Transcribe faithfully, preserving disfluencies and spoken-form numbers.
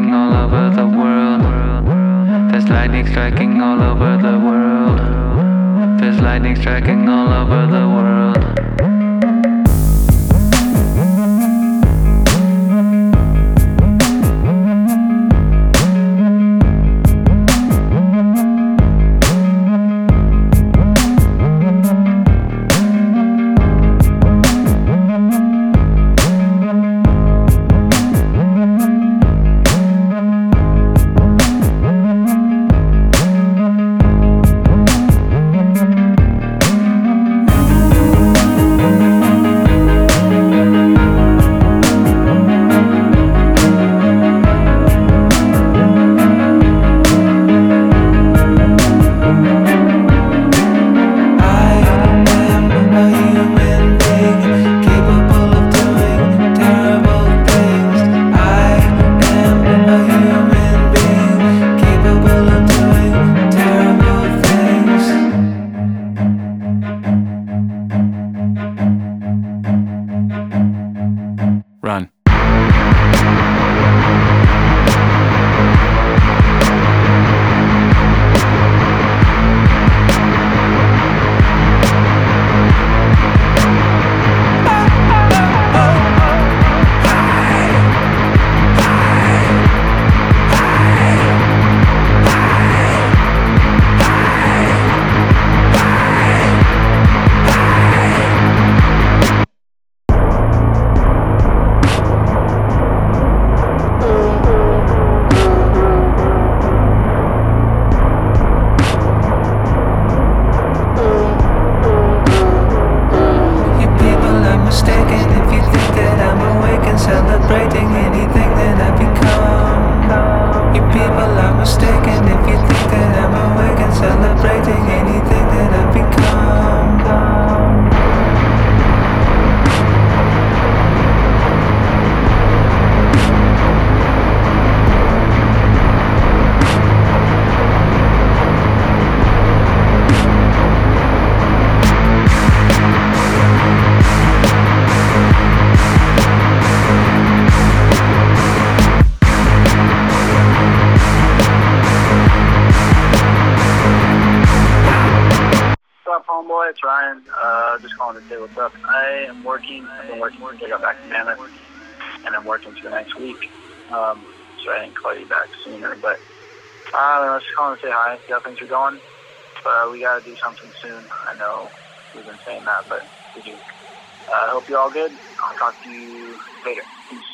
striking all over the world. There's lightning striking all over the world. There's lightning striking all over the world. Run. Celebrating anything that I become. You people are mistaken if you think that I'm awake and celebrating anything that I become. What's up, homeboy? It's Ryan. Uh, just calling to say what's up. I am working. I've been working since I got back to Mammoth, and I'm working for the next week. Um, so I didn't call you back sooner, but uh, I was just calling to say hi, see how things are going. But uh, we got to do something soon. I know we've been saying that, but we do. I uh, hope you're all good. I'll talk to you later. Peace.